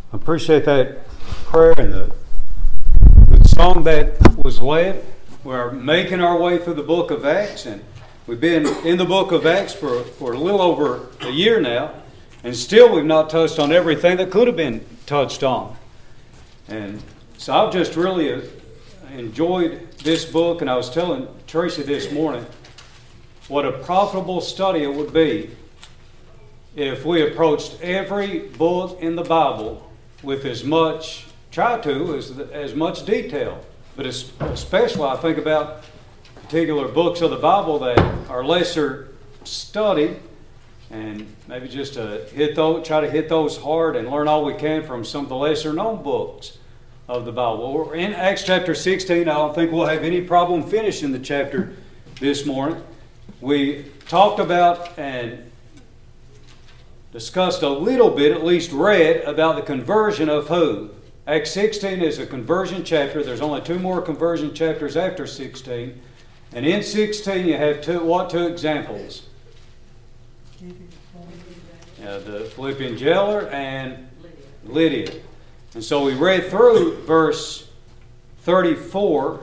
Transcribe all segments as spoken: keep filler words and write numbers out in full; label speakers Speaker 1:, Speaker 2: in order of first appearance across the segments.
Speaker 1: I appreciate that prayer and the, the song that was led. We're making our way through the book of Acts, and we've been in the book of Acts for, for a little over a year now, and still we've not touched on everything that could have been touched on. And so I've just really enjoyed this book, and I was telling Tracy this morning what a profitable study it would be if we approached every book in the Bible with as much, try to, as, as much detail. But especially I think about particular books of the Bible that are lesser studied, and maybe just to hit those, try to hit those hard and learn all we can from some of the lesser known books of the Bible. We're in Acts chapter sixteen. I don't think we'll have any problem finishing the chapter this morning. We talked about and discussed a little bit, at least read, about the conversion of who? Acts sixteen is a conversion chapter. There's only two more conversion chapters after sixteen. And in sixteen you have two, what two examples? Uh, the Philippian jailer and Lydia. And so we read through verse thirty-four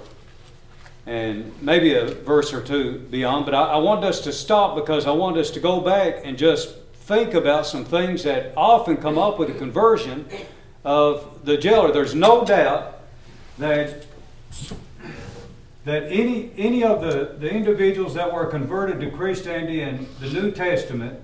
Speaker 1: and maybe a verse or two beyond, but I, I wanted us to stop because I wanted us to go back and just think about some things that often come up with the conversion of the jailer. There's no doubt that that any any of the, the individuals that were converted to Christianity in the New Testament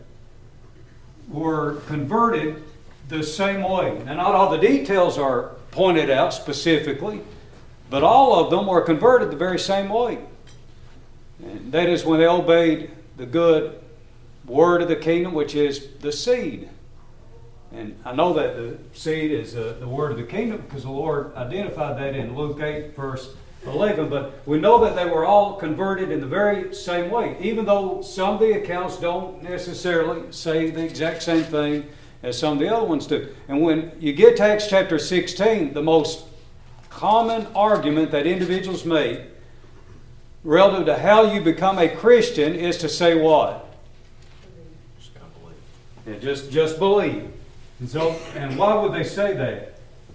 Speaker 1: were converted the same way. Now, not all the details are pointed out specifically, but all of them were converted the very same way. And that is when they obeyed the good word of the kingdom, which is the seed. And I know that the seed is uh, the word of the kingdom because the Lord identified that in Luke eight, verse eleven. But we know that they were all converted in the very same way, even though some of the accounts don't necessarily say the exact same thing as some of the other ones do. And when you get to Acts chapter sixteen, the most common argument that individuals make relative to how you become a Christian is to say what?
Speaker 2: Just gotta believe.
Speaker 1: Yeah, just, just believe. And so, and why would they say that?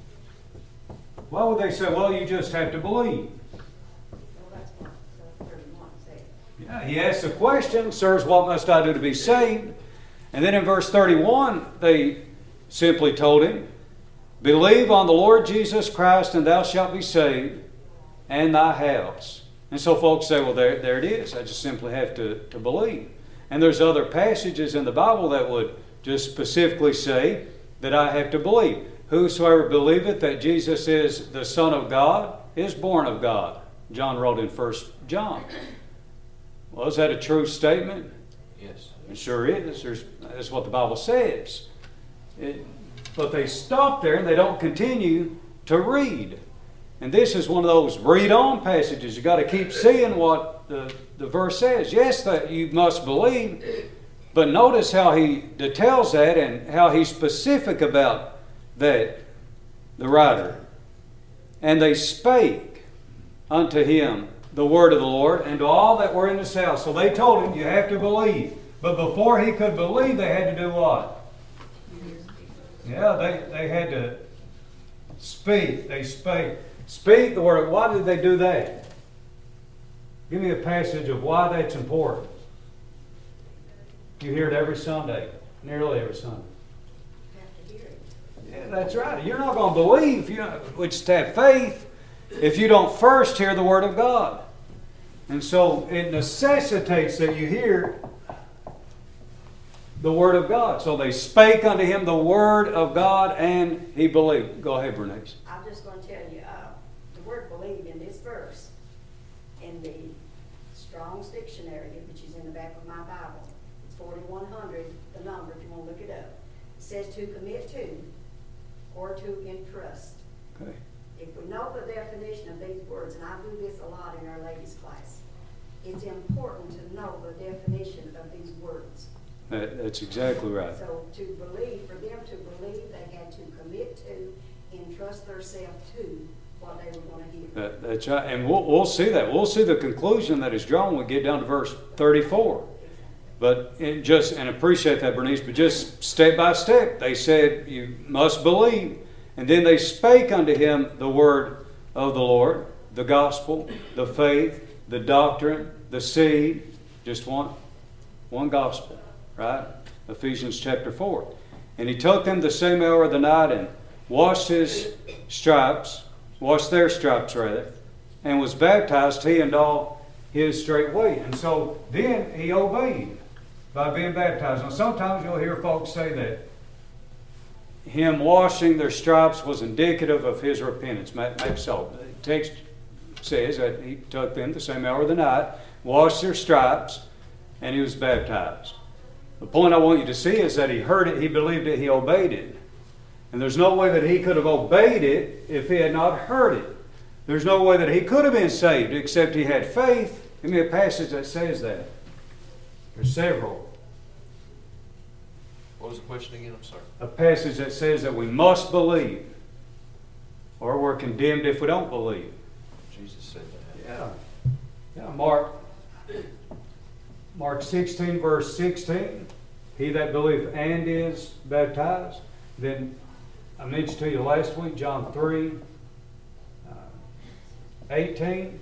Speaker 1: Why would they say, well, you just have to believe?
Speaker 3: Well, that's what uh, thirty-one says.
Speaker 1: Yeah, he asks the question, sirs, what must I do to be saved? And then in verse thirty-one, they simply told him, believe on the Lord Jesus Christ, and thou shalt be saved, and thy house. And so folks say, well, there, there it is. I just simply have to, to believe. And there's other passages in the Bible that would just specifically say that I have to believe. Whosoever believeth that Jesus is the Son of God is born of God. John wrote in First John. Well, is that a true statement?
Speaker 2: Yes.
Speaker 1: It sure is. There's, that's what the Bible says. It, but they stop there and they don't continue to read. And this is one of those read on passages. You've got to keep seeing what the, the verse says. Yes, that you must believe. But notice how he details that and how he's specific about that, the writer. And they spake unto him the word of the Lord and to all that were in his house. So they told him, you have to believe. But before he could believe, they had to do what? Yeah, they, they had to speak. They spake. Speak the word. Why did they do that? Give me a passage of why that's important. You hear it every Sunday, nearly every Sunday.
Speaker 3: You have to hear it.
Speaker 1: Yeah, that's right. You're not going to believe, you know, which to have faith, if you don't first hear the Word of God. And so it necessitates that you hear the Word of God. So they spake unto him the Word of God, and he believed. Go ahead, Bernice.
Speaker 3: I'm just going to tell you, uh, the word believe in this verse, in the Strong's Dictionary, which is in the back of my Bible, it's forty-one hundred, the number, if you want to look it up. It says to commit to, or to entrust.
Speaker 1: Okay.
Speaker 3: If we know the definition of these words, and I do this a lot in our ladies' class, it's important to know the definition of these words.
Speaker 1: That, that's exactly right.
Speaker 3: So to believe, for them to believe, they had to commit to, entrust themselves to what they were going to hear.
Speaker 1: That, that's right. And we'll, we'll see that. We'll see the conclusion that is drawn when we get down to verse thirty-four. But it just, and appreciate that, Bernice, but just step by step, they said you must believe. And then they spake unto him the word of the Lord, the gospel, the faith, the doctrine, the seed. Just one, one gospel, right? Ephesians chapter four. And he took them the same hour of the night and washed his stripes, washed their stripes rather, and was baptized, he and all his straightway. And so then he obeyed by being baptized. Now sometimes you'll hear folks say that him washing their stripes was indicative of his repentance. Maybe so. The text says that he took them the same hour of the night, washed their stripes, and he was baptized. The point I want you to see is that he heard it, he believed it, he obeyed it. And there's no way that he could have obeyed it if he had not heard it. There's no way that he could have been saved except he had faith. Give me a passage that says that. There's several.
Speaker 2: What was the question again? I'm sorry.
Speaker 1: A passage that says that we must believe, or we're condemned if we don't believe.
Speaker 2: Jesus said that.
Speaker 1: Yeah. Yeah, Mark. Mark sixteen, verse sixteen. He that believeth and is baptized. Then I mentioned to you last week, John three, uh, eighteen.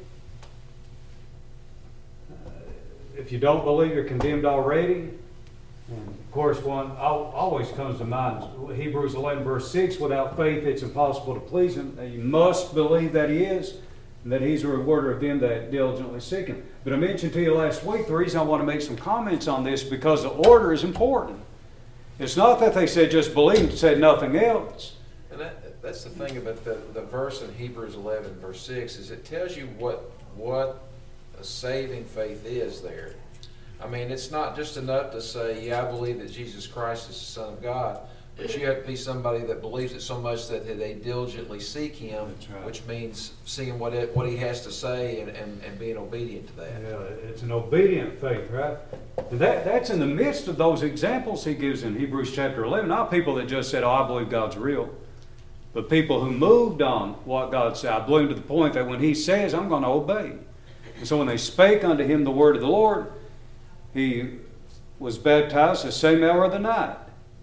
Speaker 1: Uh, if you don't believe, you're condemned already. And of course, one always comes to mind, Hebrews eleven, verse six, without faith it's impossible to please him. You must believe that he is, and that he's a rewarder of them that diligently seek him. But I mentioned to you last week, the reason I want to make some comments on this, because the order is important. It's not that they said just believe and said nothing else.
Speaker 2: And that, that's the thing about the, the verse in Hebrews eleven, verse six, is it tells you what, what a saving faith is there. I mean, it's not just enough to say, yeah, I believe that Jesus Christ is the Son of God, but you have to be somebody that believes it so much that they diligently seek him,
Speaker 1: right.
Speaker 2: Which means seeing what it, what he has to say and, and, and being obedient to that.
Speaker 1: Yeah, it's an obedient faith, right? And that, that's in the midst of those examples he gives in Hebrews chapter eleven. Not people that just said, oh, I believe God's real, but people who moved on what God said. I believe to the point that when he says, I'm going to obey. And so when they spake unto him the word of the Lord, he was baptized the same hour of the night.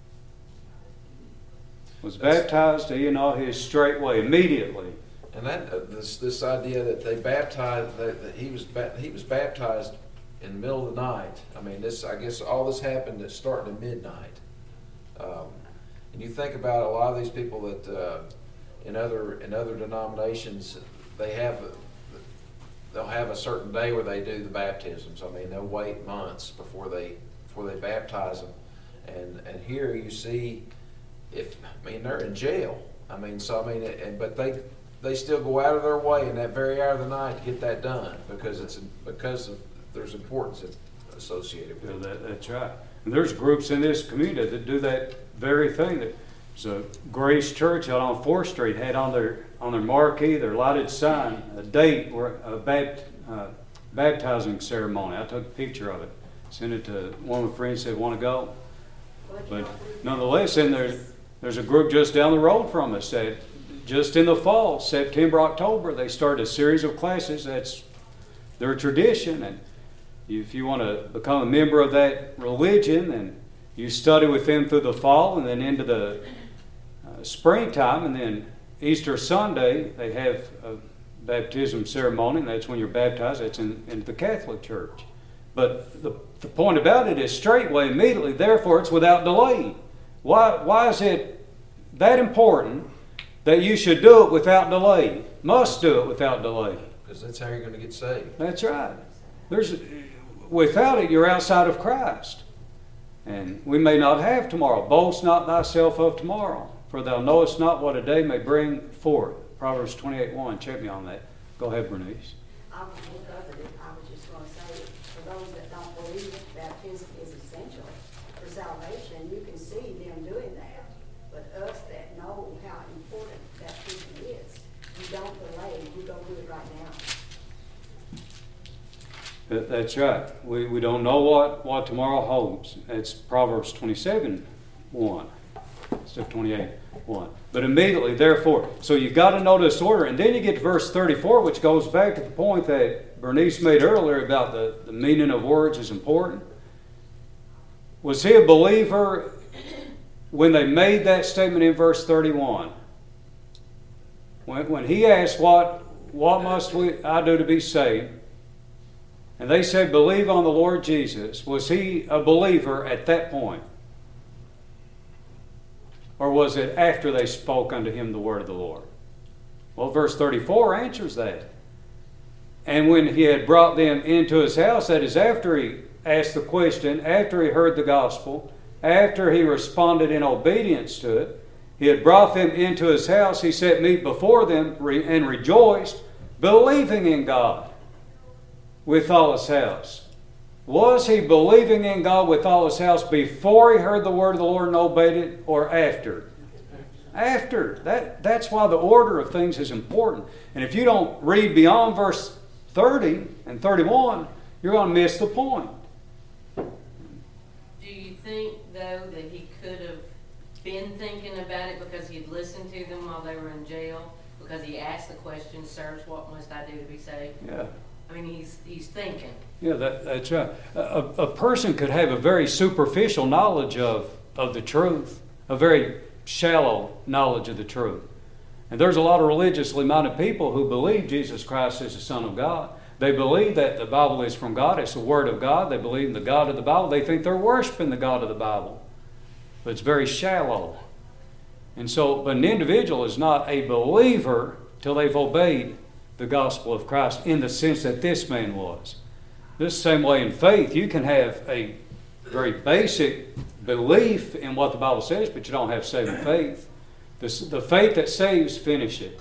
Speaker 1: Was baptized, he and all his straightway, immediately.
Speaker 2: And that uh, this this idea that they baptized, that, that he was ba- he was baptized in the middle of the night. I mean, this I guess all this happened at starting at midnight. Um, and you think about a lot of these people that uh, in other in other denominations, they have they'll have a certain day where they do the baptisms. I mean, they'll wait months before they before they baptize them. And and here you see. If I mean they're in jail, I mean so I mean, and but they they still go out of their way in that very hour of the night to get that done because it's because of there's importance associated with
Speaker 1: Yeah,
Speaker 2: it.
Speaker 1: that, that's right. And there's groups in this community that do that very thing. There's a Grace Church out on fourth Street had on their on their marquee, their lighted sign, a date where a bapt, uh, baptizing ceremony. I took a picture of it, sent it to one of my friends. Said, "Want to go?" But nonetheless, and there, there's a group just down the road from us that just in the fall, September, October, they start a series of classes. That's their tradition. And if you want to become a member of that religion, and you study with them through the fall and then into the uh, springtime, and then Easter Sunday, they have a baptism ceremony, and that's when you're baptized. That's in, in the Catholic Church. But the, the point about it is straightway, immediately, therefore it's without delay. Why, why is it that important that you should do it without delay? Must do it without delay.
Speaker 2: Because that's how you're going to get saved.
Speaker 1: That's right. There's, without it, you're outside of Christ. And we may not have tomorrow. Boast not thyself of tomorrow, for thou knowest not what a day may bring forth. Proverbs twenty-eight one. Check me on that. Go ahead, Bernice.
Speaker 3: I was look over it. I was just going to say, for those that don't believe baptism is essential for salvation, you can see them doing that. But us that know how important baptism is, you don't delay. You go do it right now.
Speaker 1: That, that's right. We, we don't know what, what tomorrow holds. It's Proverbs twenty-seven one instead of twenty-eight one. But immediately, therefore, so you've got to know this order. And then you get to verse thirty-four, which goes back to the point that Bernice made earlier about the, the meaning of words is important. Was he a believer when they made that statement in verse thirty-one? when, when he asked, what, what must we, I do to be saved? And they said, believe on the Lord Jesus. Was he a believer at that point? Or was it after they spoke unto him the word of the Lord? Well, verse thirty-four answers that. And when he had brought them into his house, that is after he asked the question, after he heard the gospel, after he responded in obedience to it, he had brought them into his house, he set meat before them and rejoiced, believing in God with all his house. Was he believing in God with all his house before he heard the word of the Lord and obeyed it, or after? After. That, that's why the order of things is important. And if you don't read beyond verse thirty and thirty-one, you're going to miss the point.
Speaker 4: Do you think, though, that he could have been thinking about it because he had listened to them while they were in jail? Because he asked the question, sirs, what must I do to be saved?
Speaker 1: Yeah.
Speaker 4: I mean, he's he's thinking.
Speaker 1: Yeah, that, that's right. A, a person could have a very superficial knowledge of, of the truth, a very shallow knowledge of the truth. And there's a lot of religiously minded people who believe Jesus Christ is the Son of God. They believe that the Bible is from God. It's the Word of God. They believe in the God of the Bible. They think they're worshiping the God of the Bible. But it's very shallow. And so, but an individual is not a believer till they've obeyed the gospel of Christ in the sense that this man was. This same way in faith, you can have a very basic belief in what the Bible says, but you don't have saving faith. The, the faith that saves, finish it.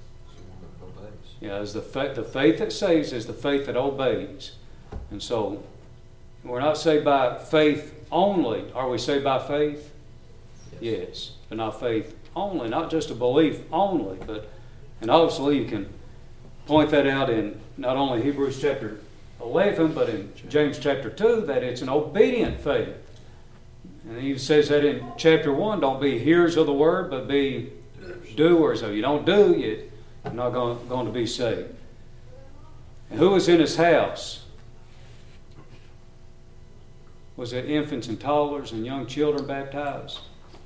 Speaker 1: Yeah, is the, fa- the faith that saves is the faith that obeys. And so, we're not saved by faith only. Are we saved by faith? Yes. Yes. But not faith only, not just a belief only, but, and obviously you can point that out in not only Hebrews chapter eleven, but in James chapter two, that it's an obedient faith. And he says that in chapter one, don't be hearers of the word, but be doers. So you don't do, you, you're not going, going to be saved. And who was in his house? Was it infants and toddlers and young children baptized?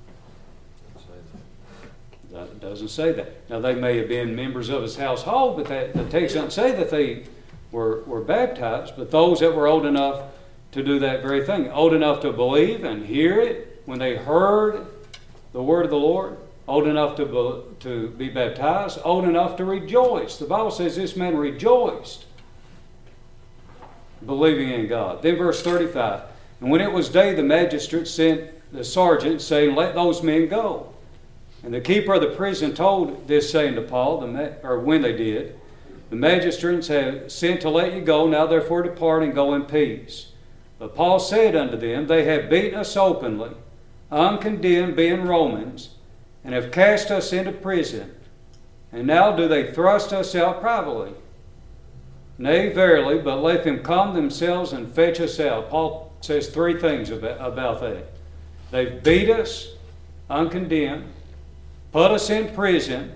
Speaker 1: It doesn't say that. Now, they may have been members of his household, but that, the text doesn't say that they were, were baptized. But those that were old enough to do that very thing, old enough to believe and hear it when they heard the word of the Lord, old enough to be, to be baptized, old enough to rejoice. The Bible says this man rejoiced, believing in God. Then verse thirty-five, and when it was day, the magistrate sent the sergeant, saying, let those men go. And the keeper of the prison told this saying to Paul, the ma- or when they did, the magistrates have sent to let you go, now therefore depart and go in peace. But Paul said unto them, they have beaten us openly, uncondemned being Romans, and have cast us into prison. And now do they thrust us out privately? Nay, verily, but let them come themselves and fetch us out. Paul says three things about, about that. They've beat us, uncondemned, put us in prison,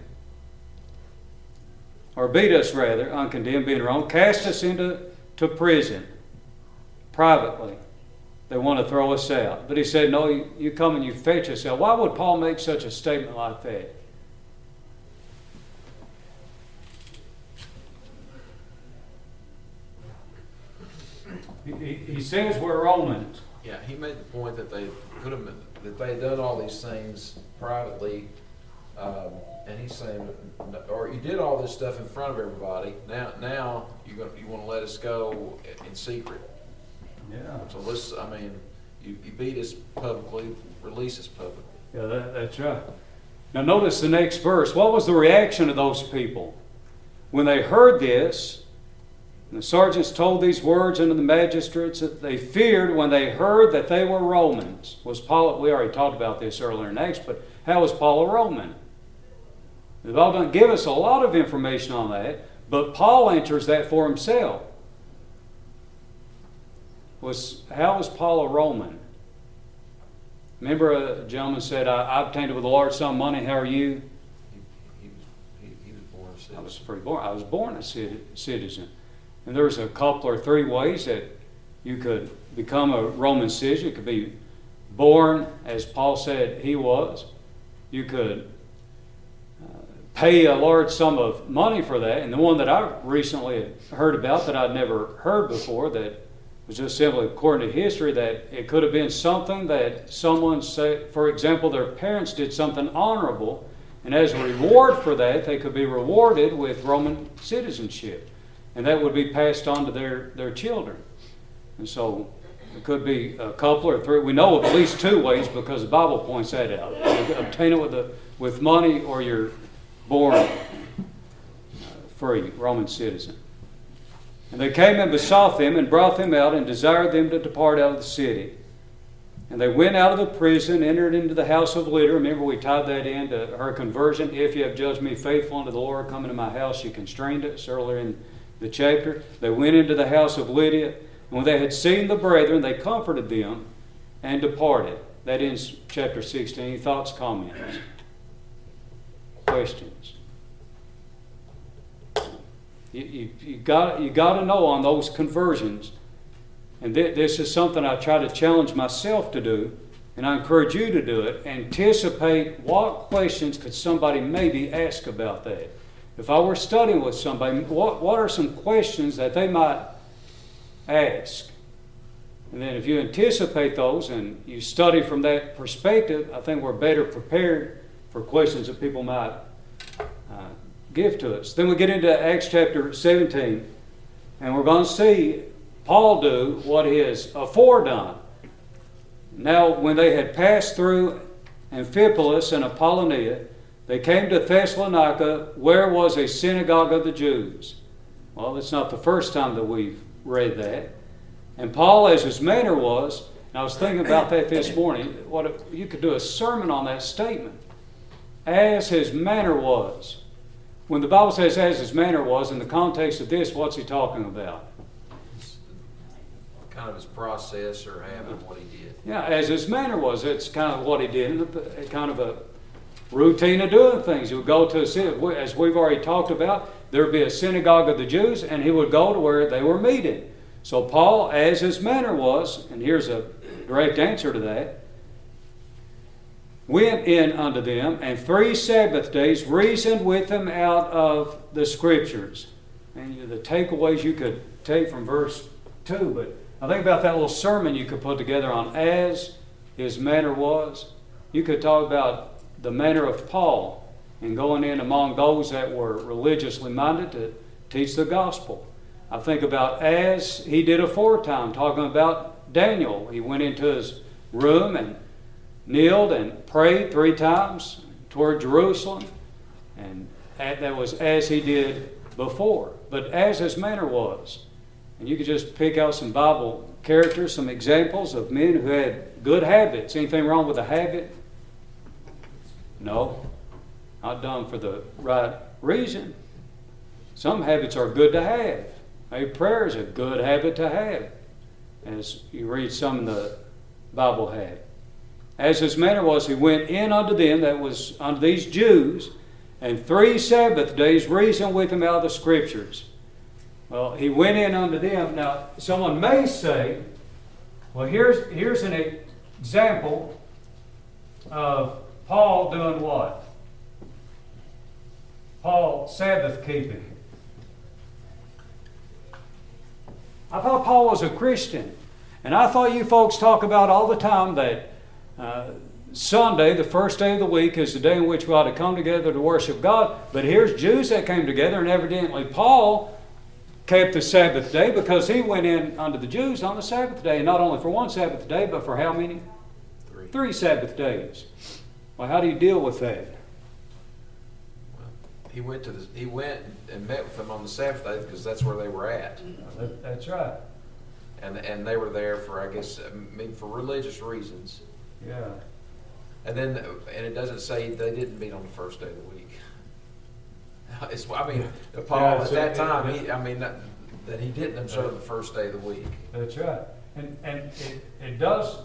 Speaker 1: or beat us rather, uncondemned being wrong, cast us into to prison privately. They want to throw us out. But he said, no, you, you come and you fetch us out. Why would Paul make such a statement like that? He, he, he says we're Romans.
Speaker 2: Yeah, he made the point that they put them, that they had done all these things privately, um, and he's saying, or you did all this stuff in front of everybody. Now, now you going you want to let us go in secret.
Speaker 1: Yeah.
Speaker 2: So let's, I mean, you, you beat us publicly, release us publicly.
Speaker 1: Yeah, that, that's right. Now notice the next verse. What was the reaction of those people when they heard this? And the sergeants told these words unto the magistrates that they feared when they heard that they were Romans. Was Paul? We already talked about this earlier in Acts, but how was Paul a Roman? The Bible doesn't give us a lot of information on that, but Paul answers that for himself. Was how was Paul a Roman? Remember, a gentleman said, "I, I obtained with a large sum of money. How are you?"
Speaker 2: He, he, was, he, he was born a citizen.
Speaker 1: I was free born. I was born a citizen. And there's a couple or three ways that you could become a Roman citizen. You could be born, as Paul said he was. You could uh, pay a large sum of money for that. And the one that I recently heard about that I'd never heard before, that was just simply according to history, that it could have been something that someone said, for example, their parents did something honorable, and as a reward for that, they could be rewarded with Roman citizenship. And that would be passed on to their, their children. And so it could be a couple or three. We know of at least two ways because the Bible points that out. You obtain it with, the, with money, or you're born uh, free, Roman citizen. And they came and besought them and brought them out and desired them to depart out of the city. And they went out of the prison, entered into the house of Lydia. Remember, we tied that into her conversion. If you have judged me faithful unto the Lord, come into my house. She constrained us earlier in the chapter. They went into the house of Lydia. And when they had seen the brethren, they comforted them and departed. That ends chapter sixteen. Any thoughts, comments, questions? You, you, you got you got to know on those conversions. And th- this is something I try to challenge myself to do, and I encourage you to do it. Anticipate what questions could somebody maybe ask about that. If I were studying with somebody, what, what are some questions that they might ask? And then if you anticipate those and you study from that perspective, I think we're better prepared for questions that people might uh, give to us. Then we get into Acts chapter seventeen, and we're going to see Paul do what he has aforedone. Now, when they had passed through Amphipolis and Apollonia, they came to Thessalonica, where was a synagogue of the Jews. Well, it's not the first time that we've read that. And Paul, as his manner was, and I was thinking about that this morning, what if, you could do a sermon on that statement. As his manner was. When the Bible says as his manner was, in the context of this, what's he talking about?
Speaker 2: Kind of his process or habit, what he did.
Speaker 1: Yeah, as his manner was. It's kind of what he did, kind of a routine of doing things. He would go to a city, as we've already talked about, there would be a synagogue of the Jews, and he would go to where they were meeting. So Paul, as his manner was, and here's a direct answer to that, went in unto them, and three Sabbath days reasoned with them out of the Scriptures. And the takeaways you could take from verse two, but I think about that little sermon you could put together on as his manner was. You could talk about the manner of Paul and going in among those that were religiously minded to teach the gospel. I think about as he did aforetime, talking about Daniel. He went into his room and kneeled and prayed three times toward Jerusalem. And that was as he did before. But as his manner was. And you could just pick out some Bible characters, some examples of men who had good habits. Anything wrong with a habit? No. Not done for the right reason. Some habits are good to have. Maybe prayer is a good habit to have, as you read some of the Bible had. As his manner was, he went in unto them, that was unto these Jews, and three Sabbath days reasoned with them out of the Scriptures. Well, he went in unto them. Now, someone may say, well, here's, here's an example of Paul doing what? Paul Sabbath keeping. I thought Paul was a Christian. And I thought you folks talk about all the time that uh, Sunday, the first day of the week, is the day in which we ought to come together to worship God. But here's Jews that came together, and evidently Paul kept the Sabbath day because he went in unto the Jews on the Sabbath day, and not only for one Sabbath day, but for how many?
Speaker 2: Three.
Speaker 1: Three Sabbath days. Well, how do you deal with that?
Speaker 2: Well, he went to the, he went and met with them on the Sabbath day because that's where they were at,
Speaker 1: That, that's right.
Speaker 2: and and they were there for, I guess, I mean, for religious reasons.
Speaker 1: Yeah.
Speaker 2: And then, and it doesn't say they didn't meet on the first day of the week. It's, I mean, Paul
Speaker 1: Yeah,
Speaker 2: at
Speaker 1: so
Speaker 2: that
Speaker 1: it-
Speaker 2: time,
Speaker 1: it-
Speaker 2: he, I mean, that, that he didn't observe the first day of the week.
Speaker 1: That's right. And and it, it does,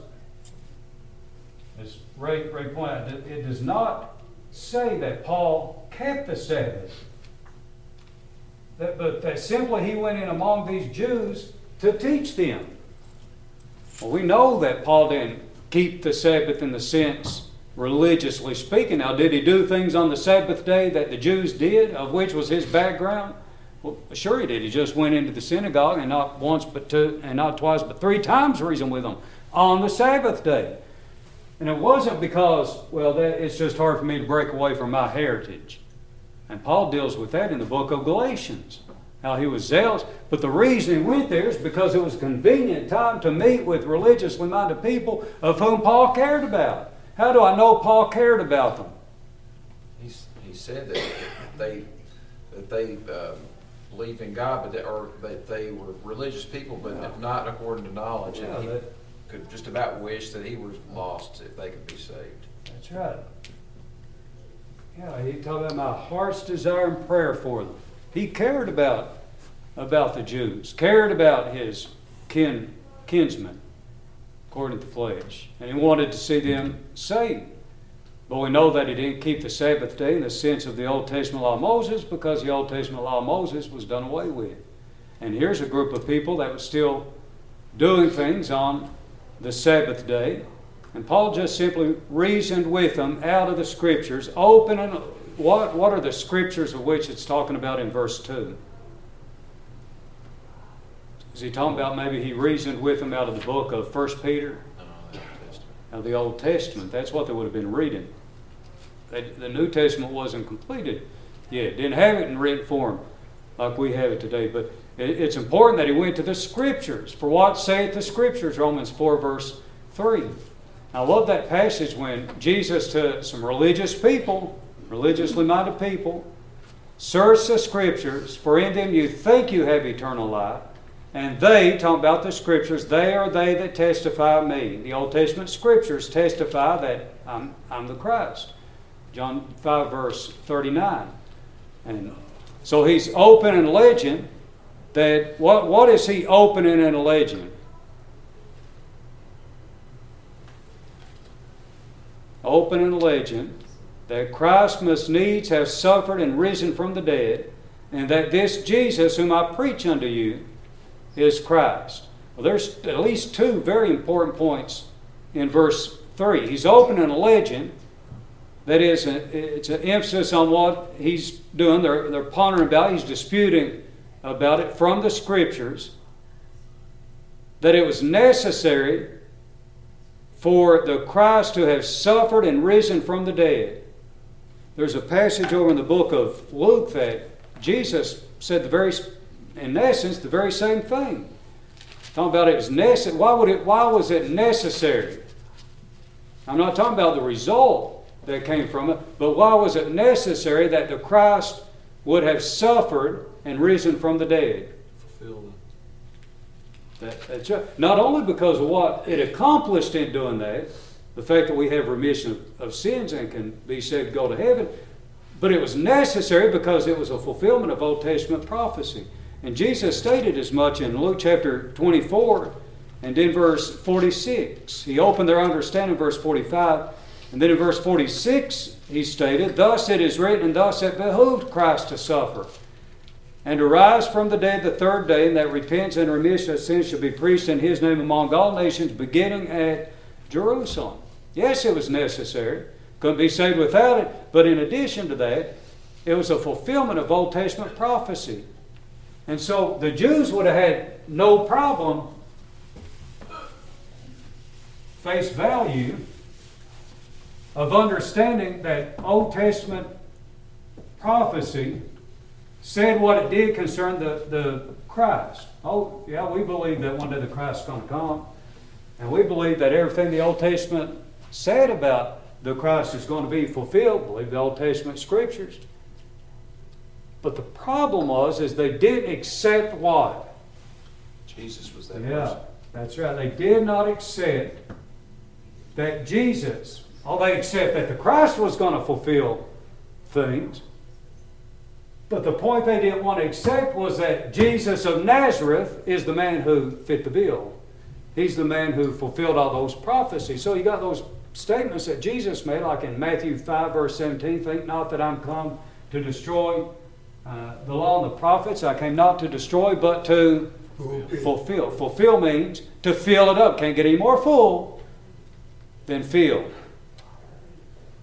Speaker 1: as Ray, Ray pointed out, it, it does not say that Paul kept the Sabbath. That, but that simply he went in among these Jews to teach them. Well, we know that Paul didn't keep the Sabbath in the sense religiously speaking. Now, did he do things on the Sabbath day that the Jews did, of which was his background? Well, sure he did. He just went into the synagogue, and not once but two, and not twice but three times reasoned with them on the Sabbath day. And it wasn't because, well, that, it's just hard for me to break away from my heritage. And Paul deals with that in the book of Galatians, how he was zealous. But the reason he went there is because it was a convenient time to meet with religiously minded people of whom Paul cared about. How do I know Paul cared about them?
Speaker 2: He, he said that they that they um, believed in God, but they, or that they were religious people, but
Speaker 1: Yeah.
Speaker 2: not according to knowledge.
Speaker 1: Yeah,
Speaker 2: and he
Speaker 1: that-
Speaker 2: could just about wish that he was lost if they could be saved.
Speaker 1: That's right. Yeah, he talked about my heart's desire and prayer for them. He cared about, about the Jews, cared about his kin, kinsmen, according to the flesh. And he wanted to see them saved. But we know that he didn't keep the Sabbath day in the sense of the Old Testament law of Moses, because the Old Testament law of Moses was done away with. And here's a group of people that was still doing things on the Sabbath day. And Paul just simply reasoned with them out of the Scriptures, opening what, what are the Scriptures of which it's talking about in verse two? Is he talking about maybe he reasoned with them out of the book of First Peter?
Speaker 2: No, the Old Testament.
Speaker 1: Now, the Old Testament, that's what they would have been reading. They, the New Testament wasn't completed yet. Didn't have it in written form like we have it today. But it, it's important that he went to the Scriptures. For what saith the Scriptures? Romans four, verse three. I love that passage when Jesus to some religious people, religiously minded people, search the Scriptures, for in them you think you have eternal life. And they, talking about the Scriptures, they are they that testify of me. The Old Testament Scriptures testify that I'm, I'm the Christ. John five, verse thirty-nine. And so he's opening a legend that, what, what is he opening in a legend? Opening a legend that Christ must needs have suffered and risen from the dead, and that this Jesus whom I preach unto you is Christ. Well, there's at least two very important points in verse three. He's opening a legend that is, a, it's an emphasis on what he's doing. They're, they're pondering about it. He's disputing about it from the Scriptures, that it was necessary for the Christ to have suffered and risen from the dead. There's a passage over in the book of Luke that Jesus said the very, in essence, the very same thing. Talking about it was necessary. Why would it? Why was it necessary? I'm not talking about the result that came from it, but why was it necessary that the Christ would have suffered and risen from the dead?
Speaker 2: Fulfill
Speaker 1: That, that's right. Not only because of what it accomplished in doing that, the fact that we have remission of, of sins and can be saved, go to heaven, but it was necessary because it was a fulfillment of Old Testament prophecy. And Jesus stated as much in Luke chapter twenty-four and in verse forty-six. He opened their understanding in verse forty-five. And then in verse forty-six he stated, thus it is written, and thus it behooved Christ to suffer, and to rise from the dead the third day, and that repentance and remission of sins shall be preached in his name among all nations, beginning at Jerusalem. Yes, it was necessary. Couldn't be saved without it. But in addition to that, it was a fulfillment of Old Testament prophecy. And so the Jews would have had no problem, face value, of understanding that Old Testament prophecy said what it did concern the, the Christ. Oh, yeah, we believe that one day the Christ is going to come. And we believe that everything the Old Testament said about the Christ is going to be fulfilled. We believe the Old Testament Scriptures. But the problem was, is they didn't accept what?
Speaker 2: Jesus was that
Speaker 1: Yeah,
Speaker 2: person.
Speaker 1: that's right. They did not accept that Jesus, oh, they accept that the Christ was going to fulfill things. But the point they didn't want to accept was that Jesus of Nazareth is the man who fit the bill. He's the man who fulfilled all those prophecies. So you got those statements that Jesus made, like in Matthew five, verse seventeen, think not that I'm come to destroy uh, the law and the prophets. I came not to destroy, but to fulfill. fulfill. Fulfill means to fill it up. Can't get any more full than filled.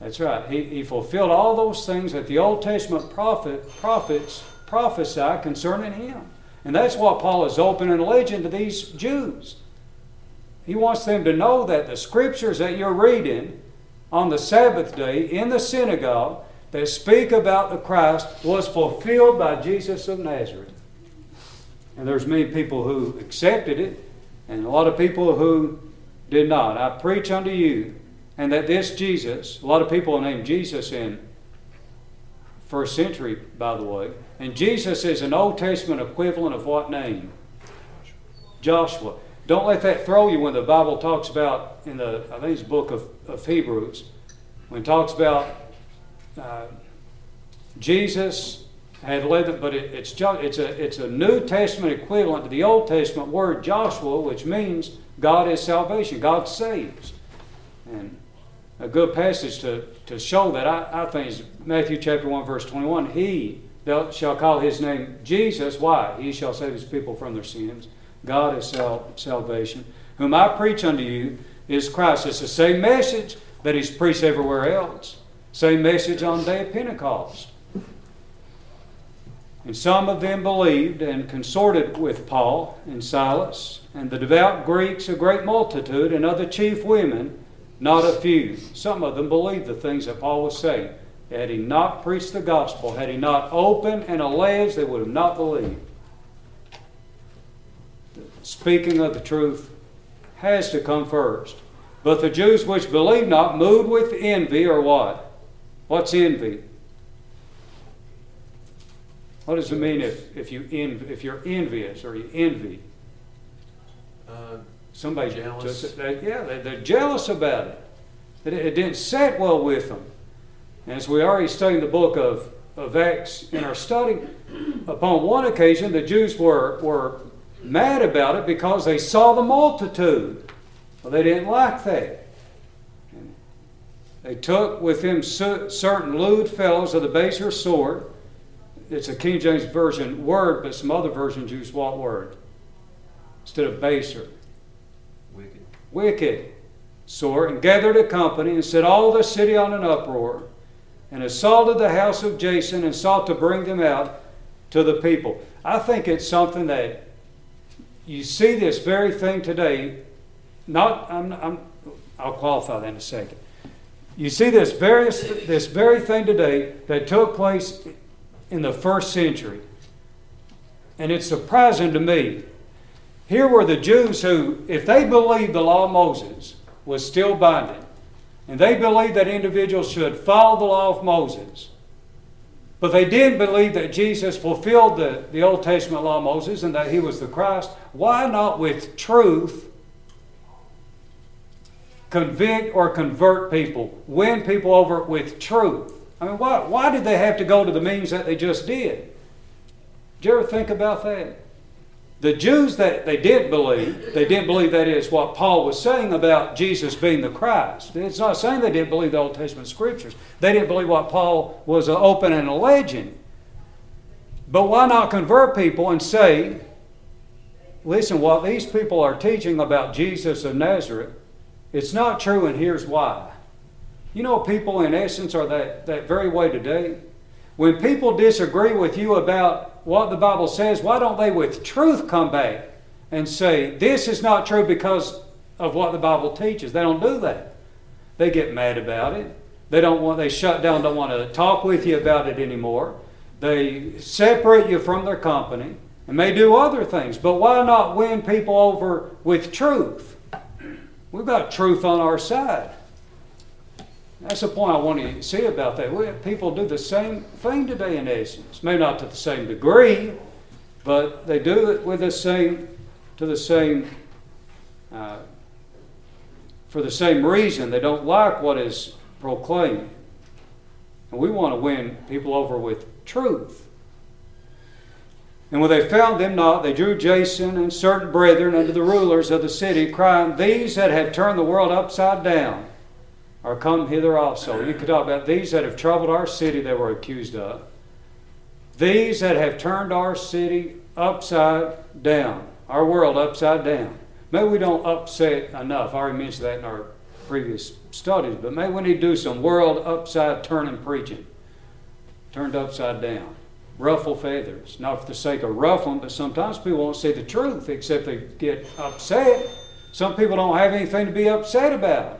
Speaker 1: That's right. He, he fulfilled all those things that the Old Testament prophet, prophets prophesy concerning him. And that's what Paul is opening a legend to these Jews. He wants them to know that the scriptures that you're reading on the Sabbath day in the synagogue that speak about the Christ was fulfilled by Jesus of Nazareth. And there's many people who accepted it and a lot of people who did not. I preach unto you, and that this Jesus, a lot of people named Jesus in first century, by the way, and Jesus is an Old Testament equivalent of what name? Joshua. Don't let that throw you when the Bible talks about, in the, I think it's the book of, of Hebrews, when it talks about uh, Jesus had led them, but it, it's, it's, a, it's a New Testament equivalent to the Old Testament word Joshua, which means God is salvation. God saves. And a good passage to, to show that, I, I think, is Matthew chapter one, verse twenty-one. He shall call his name Jesus. Why? He shall save his people from their sins. God is sal- salvation. Whom I preach unto you is Christ. It's the same message that he's preached everywhere else. Same message on the day of Pentecost. And some of them believed and consorted with Paul and Silas, and the devout Greeks a great multitude, and other chief women not a few. Some of them believed the things that Paul was saying. Had he not preached the gospel, had he not opened and alleged, they would have not believed. Speaking of the truth has to come first. But the Jews which believed not, moved with envy, or what? What's envy? What does it mean if, if, you envy, if you're envious or you envy?
Speaker 2: Uh,
Speaker 1: Somebody
Speaker 2: jealous.
Speaker 1: Just, they, yeah, they, they're jealous about it. it. It didn't sit well with them. As we already studied the book of, of Acts in our study, upon one occasion the Jews were, were mad about it because they saw the multitude. Well, they didn't like that. And they took with them certain lewd fellows of the baser sort. It's a King James Version word, but some other versions use what word? Instead of baser.
Speaker 2: Wicked.
Speaker 1: Wicked sort, and gathered a company and set all the city on an uproar, and assaulted the house of Jason and sought to bring them out to the people. I think it's something that you see this very thing today. Not, I'm, I'm, I'll qualify that in a second. You see this very, this very thing today that took place in the first century. And it's surprising to me. Here were the Jews who, if they believed the law of Moses was still binding, and they believed that individuals should follow the law of Moses, but they didn't believe that Jesus fulfilled the, the Old Testament law of Moses and that he was the Christ, why not with truth convict or convert people, win people over with truth? I mean, why, why did they have to go to the means that they just did? Did you ever think about that? The Jews that they did believe, they didn't believe that is what Paul was saying about Jesus being the Christ. It's not saying they didn't believe the Old Testament scriptures. They didn't believe what Paul was opening and alleging. But why not convert people and say, listen, what these people are teaching about Jesus of Nazareth, it's not true, and here's why. You know, people in essence are that, that very way today. When people disagree with you about what the Bible says, why don't they with truth come back and say, this is not true because of what the Bible teaches? They don't do that. They get mad about it. They don't want, they shut down, don't want to talk with you about it anymore. They separate you from their company and may do other things. But why not win people over with truth? We've got truth on our side. That's the point I want to see about that. We, people do the same thing today in essence. Maybe not to the same degree, but they do it with the same, to the same, uh, for the same reason. They don't like what is proclaimed. And we want to win people over with truth. And when they found them not, they drew Jason and certain brethren unto the rulers of the city, crying, these that have turned the world upside down are come hither also. You could talk about these that have troubled our city they were accused of. These that have turned our city upside down, our world upside down. Maybe we don't upset enough. I already mentioned that in our previous studies, but maybe we need to do some world upside turning preaching. Turned upside down. Ruffle feathers. Not for the sake of ruffling, but sometimes people won't see the truth except they get upset. Some people don't have anything to be upset about.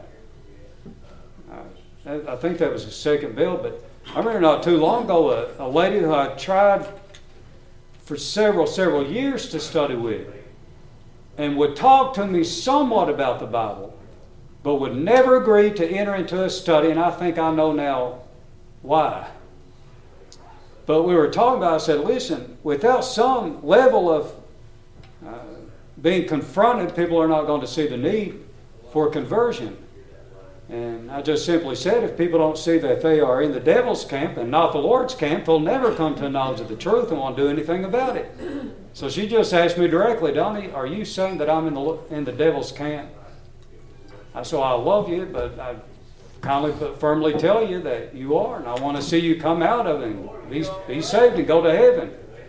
Speaker 1: I, I think that was the second bill, but I remember not too long ago a, a lady who I tried for several, several years to study with and would talk to me somewhat about the Bible, but would never agree to enter into a study, and I think I know now why. But we were talking about, I said, listen, without some level of uh, being confronted, people are not going to see the need for conversion. And I just simply said, if people don't see that they are in the devil's camp and not the Lord's camp, they'll never come to a knowledge of the truth and won't do anything about it. So she just asked me directly, Donnie, are you saying that I'm in the in the devil's camp? I said, I love you, but I kindly but firmly tell you that you are, and I want to see you come out of it and be, be saved and go to heaven.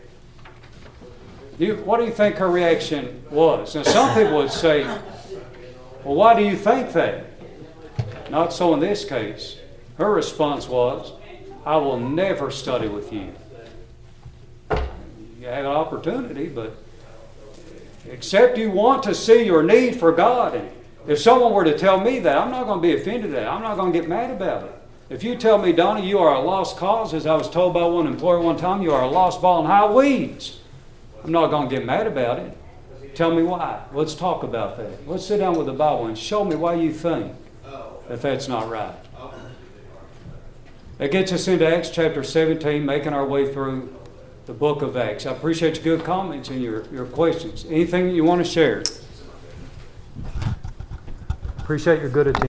Speaker 1: You, what do you think her reaction was? Now, some people would say, well, why do you think that? Not so in this case. Her response was, I will never study with you. You have an opportunity, but except you want to see your need for God. And if someone were to tell me that, I'm not going to be offended at it. I'm not going to get mad about it. If you tell me, Donnie, you are a lost cause, as I was told by one employer one time, you are a lost ball in high weeds, I'm not going to get mad about it. Tell me why. Let's talk about that. Let's sit down with the Bible and show me why you think that that's not right. That gets us into Acts chapter seventeen, making our way through the book of Acts. I appreciate your good comments and your, your questions. Anything you want to share? Appreciate your good attention.